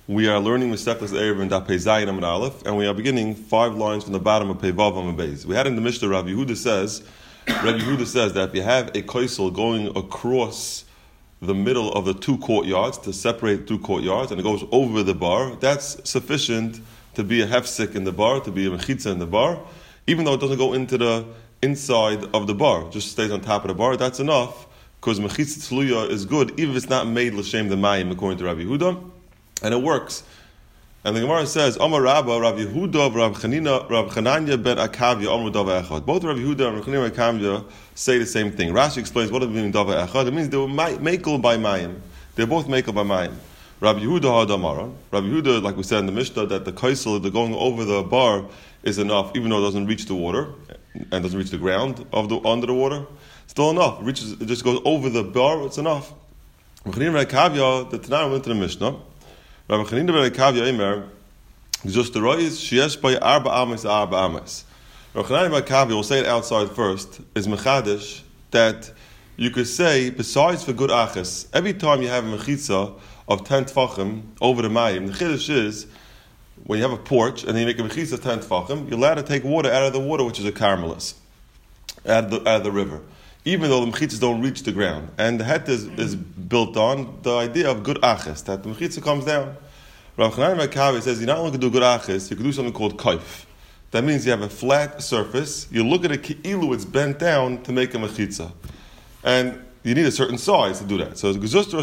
We are learning Masechtas Erev in Daf Pei Zayin Amud Aleph, and we are beginning 5 lines from the bottom of Pei Vav Amud Beis. We had in the Mishnah, Rabbi Yehuda says that if you have a koisel going across the middle of the two courtyards to separate two courtyards, and it goes over the bar, that's sufficient to be a hefsek in the bar, to be a mechitza in the bar, even though it doesn't go into the inside of the bar, just stays on top of the bar. That's enough, because mechitza tzluya is good, even if it's not made l'shem the mayim, according to Rabbi Yehuda. And it works. And the Gemara says, Amar Rabba, Rav Yehuda, Rav Chananya ben Akavya, Amar Dava Echad. Both Rav Yehuda and Rav Chananya ben Akavya say the same thing. Rashi explains what does it mean Dava Echad. It means they were makel by mayim. They're both makel by mayim. Rav Yehuda Hadamara. Rav Yehuda, like we said in the Mishnah, that the kaisel, the going over the bar, is enough, even though it doesn't reach the water and doesn't reach the ground under the water. Still enough. It just goes over the bar. It's enough. Rav Chananya ben Akavya, the Tanakh went to the Mishnah. Rabbi Chanina ben Akavya Eimer, just the rois sheyesh by arba ames. Rabbi Chanina ben Akavya will say it outside first. Is mechadish that you could say besides for good achas, every time you have a mechitza of 10 tfachim over the mayim, the chiddush is when you have a porch and then you make a mechitza 10 tfachim, you're allowed to take water out of the water, which is a carmelis, out of the river, even though the mechitzas don't reach the ground. And the het is built on the idea of good achis, that the mechitza comes down. Rav Chananya ben Akavya says you not only can do good achis, you can do something called kaif. That means you have a flat surface, you look at it ki'ilu, it's bent down to make a mechitza. And you need a certain size to do that. So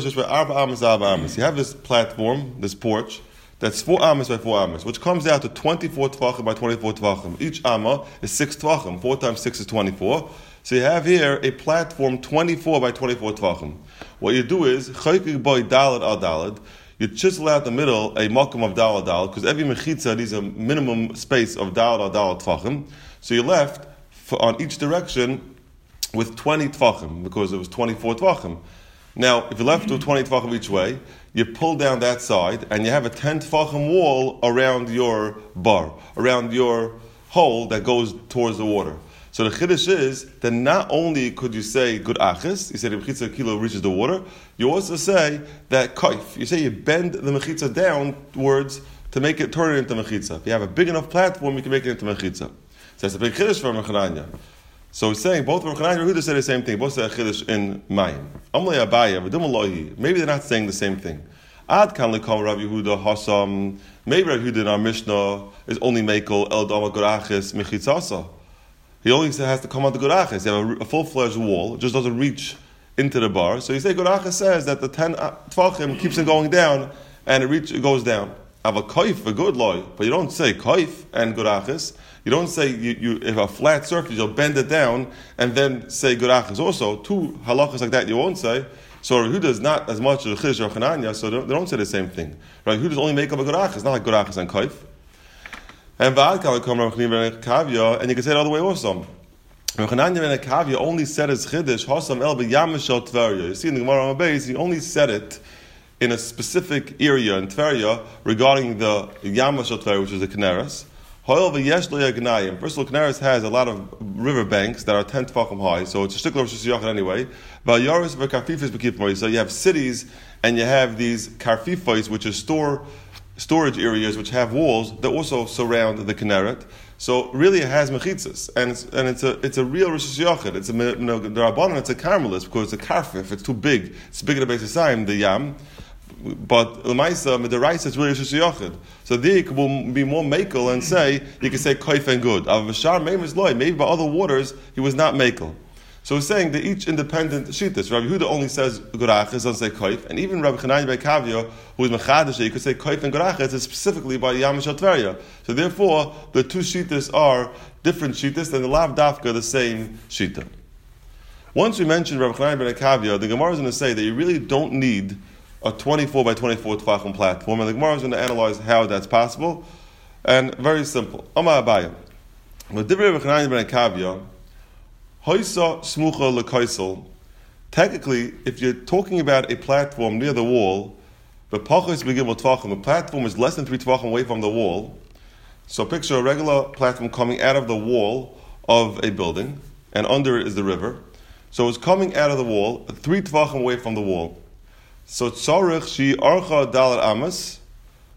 you have this platform, this porch, that's 4 amas by 4 amas, which comes out to 24 tvachim by 24 tvachim. Each amma is 6 tvachim. 4 times 6 is 24. So you have here a platform 24 by 24 tvachim. What you do is, chayking by dalad al dalad, you chisel out the middle a makom of dalad dalad, because every mechitza needs a minimum space of dalad al dalad tvachim. So you're left on each direction with 20 tvachim, because it was 24 tvachim. Now, if you're left with 20 tvachim each way, you pull down that side, and you have a 10 tvachim wall around your bar, around your hole that goes towards the water. So the chiddush is that not only could you say good achis, you say the mechitza kilo reaches the water, you also say that kaif. You say you bend the mechitza downwards to make it turn it into mechitza. If you have a big enough platform, you can make it into mechitza. So that's a big chiddush for Rav Chananya. So he's saying both Rav Chananya and Rav Yehuda say the same thing. Both say a chiddush in mayim. Amlei Abaya, v'dim alohi. Maybe they're not saying the same thing. Ad kan lekam Rav Yehuda hasam. Maybe Rav Yehuda in our Mishnah is only mekel el dama good achis mechitzasa. He only has to come out the good achis. You have a full-fledged wall. It just doesn't reach into the bar. So you say good achis says that the 10 tvachim keeps on going down, and it goes down. Have a kaif, a good loy, but you don't say kaif and good achis. You don't say you if a flat surface, you'll bend it down and then say good achis. Also, 2 halachas like that you won't say. So Rav Yehuda is not as much as Chiddush Rav Chananya, so they don't say the same thing. Rav Yehuda is only make up a good achis, not like good achis and kaif. And and you can say it all the way also. Rav Chananya ben Akavya only said his chiddush hasam el b'yam shel Tveria. You see in the Gemara on Beis, he only said it in a specific area in Tveria regarding the yam shel Tveria, which is the Kineres. Hoil v'yesh lo yagnayim. First of all, Kineres has a lot of river banks that are 10 tefachim high, so it's a shtikla Rosh Hashanah anyway. V'yaris v'karfifis b'kifmoi. So you have cities and you have these karfifos, which is storage areas which have walls that also surround the Kinneret. So really it has mechitzas, and it's a real Rosh Hashanah. It's a the Rabbanan, it's a carmelis, because it's a karfif, it's too big. It's bigger than the Beis the yam. But L'maisa, Midaraisa, it's really Rosh Hashanah. So there you can be more makel and say, you can say kaif and good. Maybe by other waters, he was not makel. So we're saying that each independent shittas. Rabbi Yehuda only says good achas, doesn't say kaif, and even Rabbi Chananya ben Akavya, who is mechadish, you could say kaif and good achas, is specifically by Yam Shel Tveria. So therefore, the 2 shittas are different shittas, and the lav dafka the same shitta. Once we mentioned Rabbi Chananya ben Akavya, the Gemara is going to say that you really don't need a 24 by 24 tefachim platform, and the Gemara is going to analyze how that's possible. And very simple. Amar Abaya. But Divrei Rabbi Chananya ben Akavya, Hoisa smucha lekaisel. Technically, if you're talking about a platform near the wall, the platform is less than 3 tvachim away from the wall. So picture a regular platform coming out of the wall of a building, and under it is the river. So it's coming out of the wall, 3 tvachim away from the wall. So tzarich she archa dalat amas,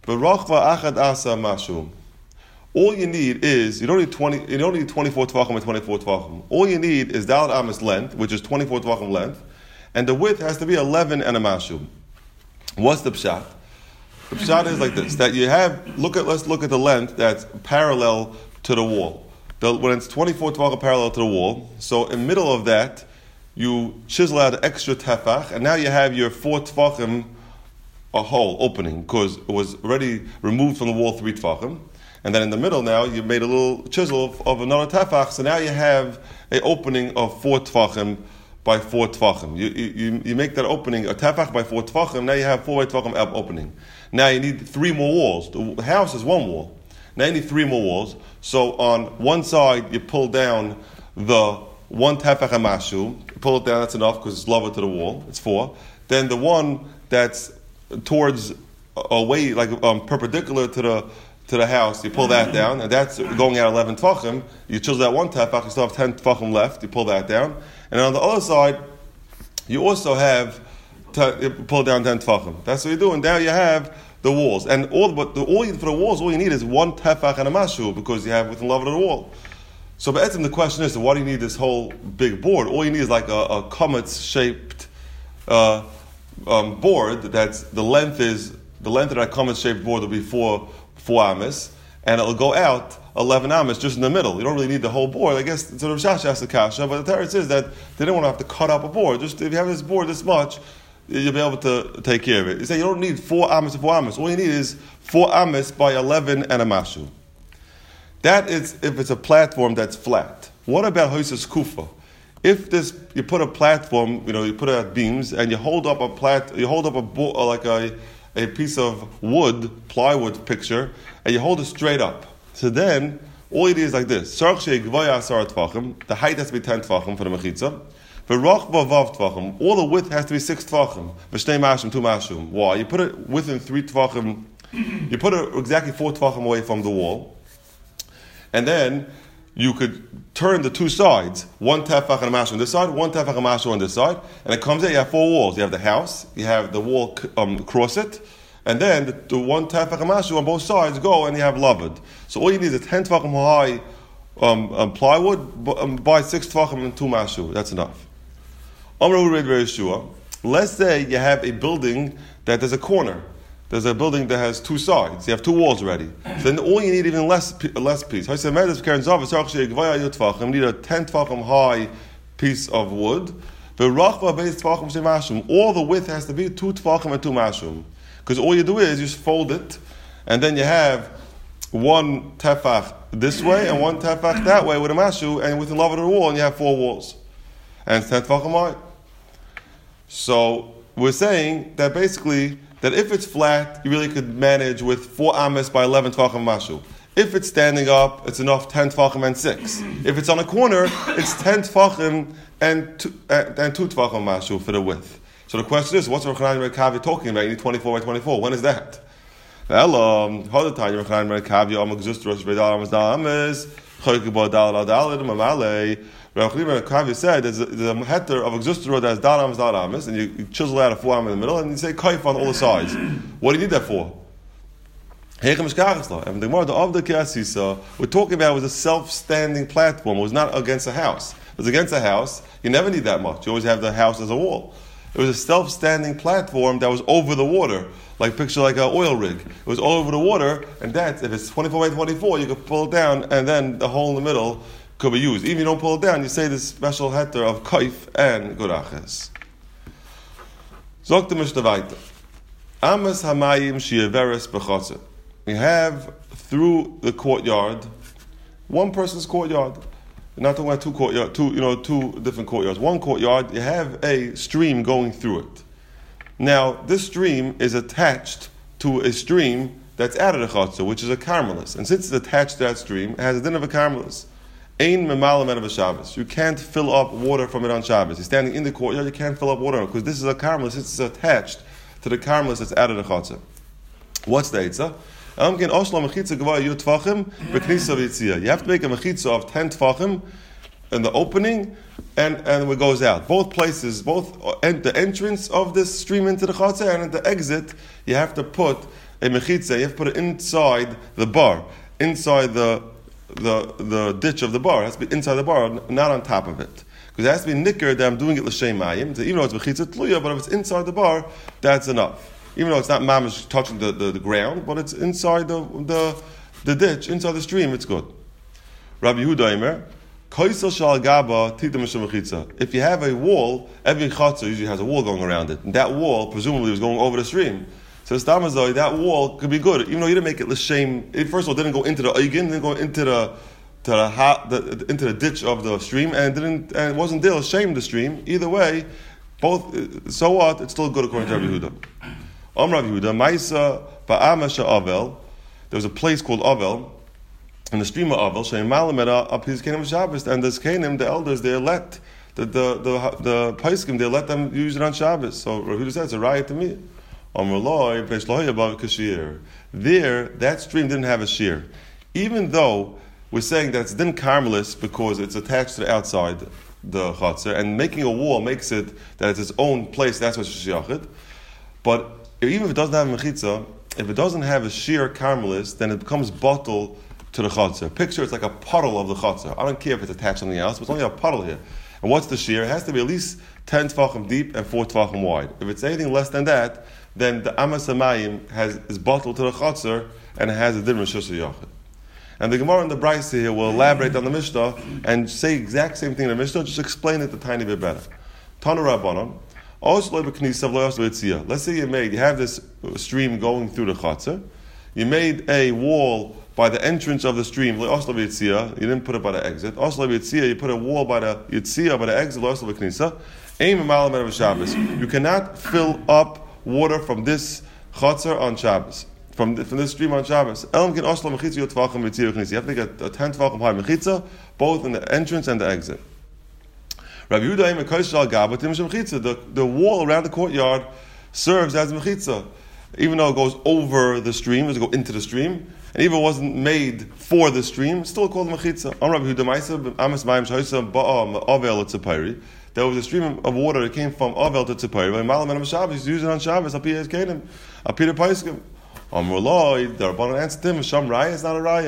V'rochva achad asa mashu. All you need is, you don't need 24 tvachim and 24 tvachim. All you need is dalet amas length, which is 24 tvachim length, and the width has to be 11 and a mashu. What's the pshat? The pshat is like this, that you have, let's look at the length that's parallel to the wall. When it's 24 tvachim parallel to the wall, so in the middle of that, you chisel out an extra tefach, and now you have your 4 tvachim, a hole, opening, because it was already removed from the wall 3 tvachim. And then in the middle now, you made a little chisel of another tefach, so now you have an opening of 4 tvachim by 4 tvachim. You make that opening, a tefach by 4 tvachim, now you have 4 tvachim opening. Now you need 3 more walls. The house is 1 wall. Now you need 3 more walls. So on one side, you pull down the 1 tefach and mashu. You pull it down, that's enough, because it's lower to the wall. It's 4. Then the one that's towards away, like perpendicular to the house, you pull that down, and that's going out 11 tvachim. You chisel that 1 tefach, you still have 10 tvachim left, you pull that down. And on the other side, you also have you pull down 10 tvachim. That's what you do, and now you have the walls. And for the walls, all you need is 1 tefach and a mashu, because you have within level of the wall. So the question is, so why do you need this whole big board? All you need is like a comets-shaped board. That's the length of that comets-shaped board will be 4 amas, and it'll go out 11 amas just in the middle. You don't really need the whole board. I guess sort of Shasha has the kasha, but the Torah says that they didn't want to have to cut up a board. Just if you have this board this much, you'll be able to take care of it. You say you don't need 4 amas to 4 amas. All you need is 4 amas by 11 and a mashu. That is if it's a platform that's flat. What about Hoises Kufa? If you put a platform, you put out beams, and you hold up a piece of wood, plywood picture, and you hold it straight up. So then, all you do is like this. The height has to be 10 tvachim for the mechitza. All the width has to be 6 tvachim. 2 mashum. Why? You put it within 3 tvachim, you put it exactly 4 tvachim away from the wall, and then you could turn the 2 sides, 1 tefach and a mashu on this side, 1 tefach and a mashu on this side, and it comes out, you have 4 walls. You have the house, you have the wall across it, and then the 1 tefach and a mashu on both sides go, and you have lavud. So all you need is a 10 tefachim high plywood by 6 tefachim and 2 mashu. That's enough. Let's say you have a building that there's a corner. There's a building that has 2 sides. You have 2 walls already. Then all you need even less piece. You need a 10 tefachim high piece of wood. All the width has to be 2 tefachim and 2 mashum. Because all you do is you just fold it, and then you have 1 tefach this way and 1 tefach that way with a mashu, and within love of the wall, and you have 4 walls. And it's 10 tefachim high. So we're saying that basically, that if it's flat, you really could manage with 4 amas by 11 tvachim mashu. If it's standing up, it's enough 10 tvachim and 6. If it's on a corner, it's 10 tvachim and 2 tvachim mashu for the width. So the question is, what's Rav Chanan Merkavi talking about? You need 24 by 24. When is that? Rav Chanan Merkavi said there's a heter of Exustra that's dal amas, and you chisel out a 4 am in the middle, and you say kaif on all the sides. What do you need that for? And the Gemara of the Kiasisa, we're talking about was a self-standing platform. It was not against a house. If it was against a house, you never need that much. You always have the house as a wall. It was a self-standing platform that was over the water, picture like an oil rig. It was all over the water, and that's, if it's 24 by 24, you could pull it down, and then the hole in the middle could be used. Even if you don't pull it down, you say this special heter of kaif and guraches. Zok the Mishnah weiter. Amas hamayim she'averes b'chotzer. We have through the courtyard, one person's courtyard. We're not talking about 2 courtyards, 2 different courtyards. One courtyard, you have a stream going through it. Now, this stream is attached to a stream that's out of the chotzer, which is a carmelis. And since it's attached to that stream, it has a din of a carmelis. Ein memalam of a Shabbos. You can't fill up water from it on Shabbos. You're standing in the courtyard, you can't fill up water because this is a carmelis. It's attached to the carmelis that's out of the chotzer. What's the eitzah? You have to make a mechitza of 10 tefachim in the opening and it goes out. Both places, the entrance of this stream into the chotzer and at the exit, you have to put a mechitza, you have to put it inside the bar, inside the ditch of the bar. It has to be inside the bar, not on top of it. Because it has to be nicker that I'm doing it l'shem mayim. Even though it's mechitza tluya, but if it's inside the bar, that's enough. Even though it's not mamish touching the ground, but it's inside the ditch, inside the stream, it's good. Rabbi Yehuda Eimer, Koisel shal gaba tita mishum mechitza. If you have a wall, every chatzah usually has a wall going around it, and that wall presumably was going over the stream. So Stamazoi, that wall could be good, even though you didn't make it l'shem. It first of all didn't go into the oigin, didn't go into the ditch of the stream, and it wasn't there l'shem the stream. Either way, both. So what? It's still good according to Rabbi Yehuda. Rabbi Yehuda, Maisa ba'amasha Avel. There was a place called Avel, in the stream of Avel. Shein malameda up his kenim Shabbos, and this kenim, the elders, they let the paiskim, they let them use it on Shabbos. So Rabbi Yehuda said it's a riot to me. There, that stream didn't have a shear. Even though we're saying that it's din karmelis because it's attached to the outside, the chatzar, and making a wall makes it that it's its own place, that's what's shiyachid. But even if it doesn't have a mechitza, if it doesn't have a sheer karmelis, then it becomes bottle to the chatzar. Picture it's like a puddle of the chatzar. I don't care if it's attached to something else, but it's only a puddle here. And what's the shear? It has to be at least 10 tvachim deep and 4 tvachim wide. If it's anything less than that, then the amas hamayim is bottled to the chatzar and it has a din rishus yachid. And the Gemara and the Brisa here will elaborate on the Mishnah and say exact same thing in the Mishnah, just explain it a tiny bit better. Tanu Rabbanon, let's say you have this stream going through the chatzar. You made a wall by the entrance of the stream. You didn't put it by the exit. You put a wall by the yitzia, by the exit. You cannot fill up water from this chatzar on Shabbos, from this stream on Shabbos. You have to get a 10 tvachim high mechitza, both in the entrance and the exit. Rabbi Yehuda, the wall around the courtyard serves as mechitza, even though it goes over the stream, it doesn't go into the stream, and even if it wasn't made for the stream, it's still called mechitza. There was a stream of water that came from Avel to Tzipari. When Malam and Shabbos, use it on Shabbos. Apir Kenim, Apir Paiskim. Amrullah, the Rabbanan answered him, Sham Raya is not a Raya.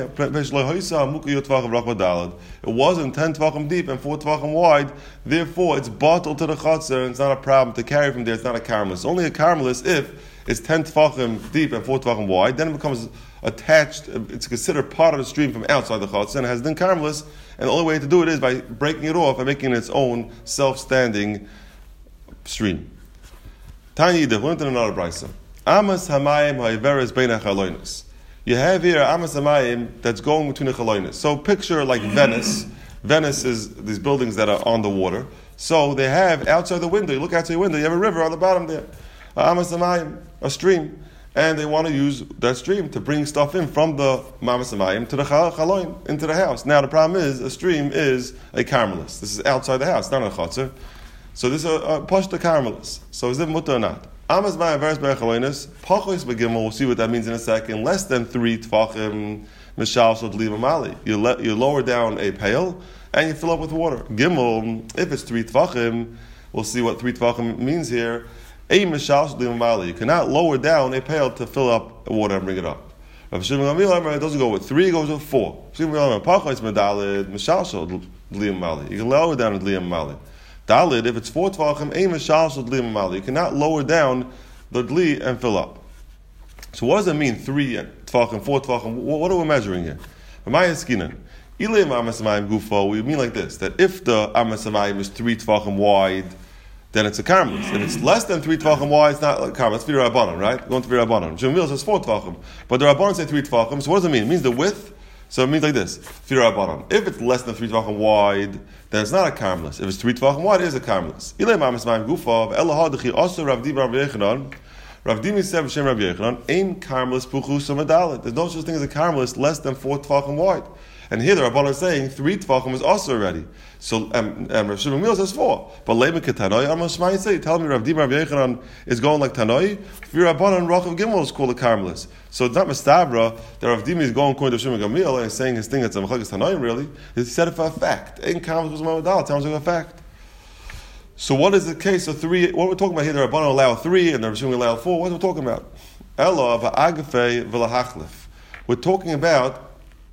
It wasn't 10 tvachim deep and 4 tvachim wide. Therefore, it's bottled to the chatzar, and it's not a problem to carry from there. It's not a karmelis. Only a karmelis if it's 10 tvachim deep and 4 tvachim wide. Then it becomes attached. It's considered part of the stream from outside the chatzar, and it has then karmelis. And the only way to do it is by breaking it off and making it its own self-standing stream. Tanya Yidich, learned in another brisa. Amas hamayim ha'iveres bein ha'chaloinus. You have here amas hamayim that's going between the chaloinus. So picture like Venice. Venice is these buildings that are on the water. So they have outside the window, you look outside the window, you have a river on the bottom there. Amas hamayim, a stream. And they want to use that stream to bring stuff in from the Mamas Hamayim to the Chaloin, into the house. Now the problem is, a stream is a karmelis. This is outside the house, not a chatzar. So this is a pashta karmelis. So is it mutter or not? Amas Hamayim veres be'chaloinis, pachos begimel, we'll see what that means in a second, less than 3 tvachim, mishal shot liva mali. You lower down a pail, and you fill up with water. Gimel, if it's 3 tvachim, we'll see what 3 tvachim means here. You cannot lower down a pail to fill up water and bring it up. It doesn't go with 3, it goes with 4. You can lower down a dliyam mali. Dalid, if it's 4 tvachim, you cannot lower down the dli and fill up. So what does it mean, 3 tvachim, 4 tvachim? What are we measuring here? We mean like this, that if the amas hamayim is 3 tvachim wide, then it's a karmelis. If it's less than 3 tvachim wide, it's not a karmelis. It's Vira Rabbanan, right? Going to Vira Rabbanan. Shemil says 4 tvachim. But the Rabbanan say 3 tvachim. So what does it mean? It means the width. So it means like this. Vira Rabbanan. If it's less than 3 tvachim wide, then it's not a karmelis. If it's 3 tvachim wide, it is a karmelis. Rav Dimi said B'Shem Rabbi Yechanan, Ein karmelis puchus u'madalit. There's no such thing as a karmelis less than 4 tvachim wide. And here the Rabbanan is saying 3 tvachim is also already. So Rav Shimon Mil says 4. But Leimen Ketanoi, I'm Shmai say, tell me Rav Dima Rabbi Yechanan is going like Tanoi. For Rabbanan, Rachav Gimel is called a karmelis. So it's not Mistabra that Rav Dima is going according to Shimon Gamil and saying his thing that's a Mechagis Tanoi really. He said it for a fact. Ein karmelis was Mamadal, tells you a fact. So what is the case of 3? What we're talking about here, the Rabbanan allow 3 and the Rav Shimon allow 4. What are we talking about? Elo v'agafe v'lahachlif. We're talking about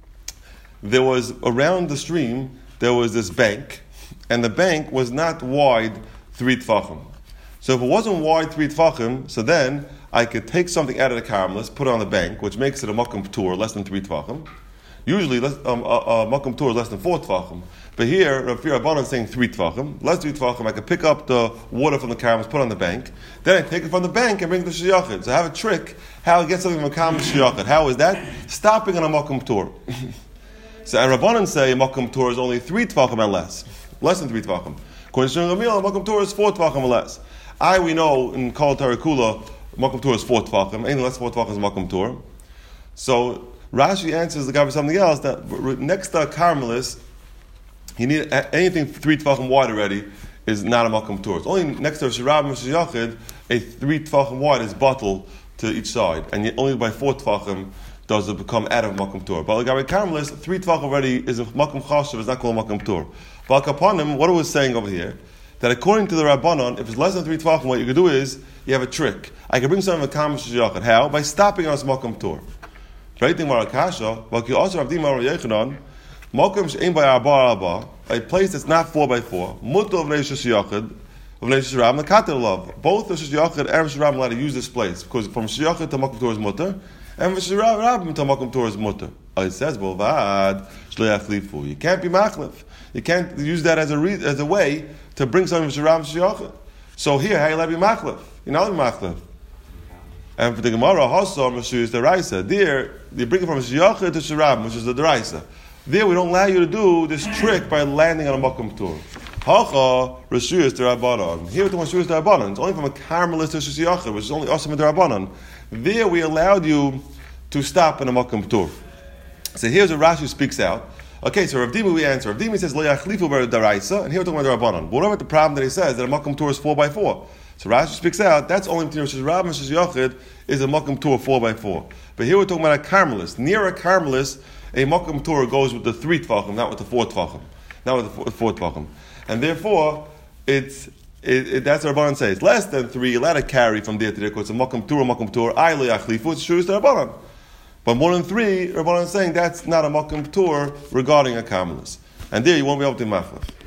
there was around the stream there was this bank, and the bank was not wide 3 tfachim. So if it wasn't wide 3 tfachim, so then I could take something out of the karmelis, put it on the bank, which makes it a makom ptur, less than 3 tfachim. Usually, makom ptur is less than 4 tfachim. But here, Rav Rabbanan is saying 3 tfachim. Less 3 tfachim, I could pick up the water from the karmelis, put it on the bank. Then I take it from the bank and bring it to sheyachid. So I have a trick how I get something from a karmelis sheyachid. How is that? Stopping on a makom ptur. So and Rabbanan say makom ptur is only 3 tfachim and less. Less than 3 tfachim. According to Gamil, makom ptur is 4 tfachim or less. We know in Kol Tarakula, makom ptur is 4 tfachim. Anything less than 4 tfachim is makom ptur. So Rashi answers the guy with something else, that next to a karmelis, you need anything 3 tfachim wide already is not a makom ptur. It's only next to a shirab and sheyachid, a 3 tfachim wide is bottle to each side, and yet only by 4 tfachim does it become out of makom ptur. But like karmelis, 3 tfachim already is a makom chashav, it's not called makom ptur. But upon him, what it was saying over here, that according to the Rabbanon, if it's less than 3 tfachim, what you can do is you have a trick. I can bring something to karmelis sheyachid. How? By stopping on makom ptur. Right thing Marakasha, but you also have Dimar Yechanan, Mokum she'ein by Arba, a place that's not 4x4. Muto of Neisha Sheyachid, of Neisha Shirab, Nakatel Love. Both the Sheyachid and Shirab allowed to use this place because from Sheyachid to Mokum Torah is mutter, and from Shirab to Mokum Torah is mutter. It says, Bolvad Shleach Lifu. You can't be machlef. You can't use that as a way to bring something from Shirab to Sheyachid. So here, how you allowed to be machlef? You're not machlef. And for the Gemara, Hossam is the Raisa. There, you bring it from Sheyachid to Shirab, which is the Raisa. There, we don't allow you to do this trick by landing on a makom ptur. Hacha Reshuyas D'Rabbanan. Here, we're talking Reshuyas D'Rabbanan. It's only from a karmelis to Sheyachid, which is only awesome D'Rabbanan. There, we allowed you to stop in a makom ptur. So here's what Rashi speaks out. Okay, so Rav Dimi we answer. Rav Dimi says Lo Yachlifu B'Daraisa, and here we're talking about D'Rabbanan. But what about the problem that he says that a makom ptur is 4x4? So Rashi speaks out, that's only between Shirab and Sheyachid is a makom ptur 4x4. But here we're talking about a karmelis. Near a karmelis, a makom ptur goes with the 3 tfachim, not with the 4 tfachim. Not with the 4 tfachim. And therefore, that's what Rabbanan says. Less than 3, you're allowed to carry from there to there, because it's a makom ptur, I lo yachlifu, it's true to Rabbanan. But more than 3, Rabbanan is saying that's not a makom ptur regarding a karmelis. And there you won't be able to machlef.